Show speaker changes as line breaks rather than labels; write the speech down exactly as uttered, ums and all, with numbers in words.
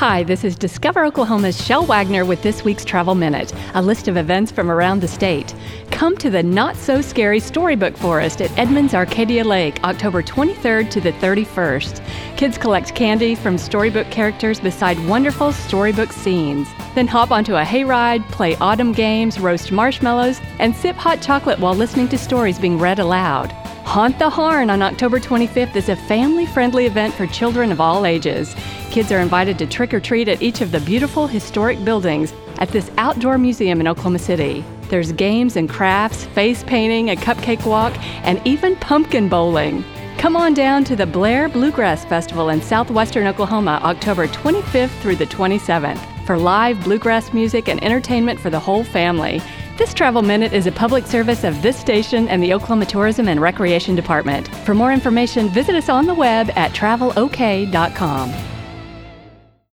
Hi, this is Discover Oklahoma's Shel Wagner with this week's Travel Minute, a list of events from around the state. Come to the not-so-scary Storybook Forest at Edmonds Arcadia Lake, October twenty-third to the thirty-first. Kids collect candy from storybook characters beside wonderful storybook scenes. Then hop onto a hayride, play autumn games, roast marshmallows, and sip hot chocolate while listening to stories being read aloud. Haunt the Harn on October twenty-fifth is a family-friendly event for children of all ages. Kids are invited to trick-or-treat at each of the beautiful historic buildings at this outdoor museum in Oklahoma City. There's games and crafts, face painting, a cupcake walk, and even pumpkin bowling. Come on down to the Blair Bluegrass Festival in southwestern Oklahoma, October twenty-fifth through the twenty-seventh, for live bluegrass music and entertainment for the whole family. This Travel Minute is a public service of this station and the Oklahoma Tourism and Recreation Department. For more information, visit us on the web at travel o k dot com.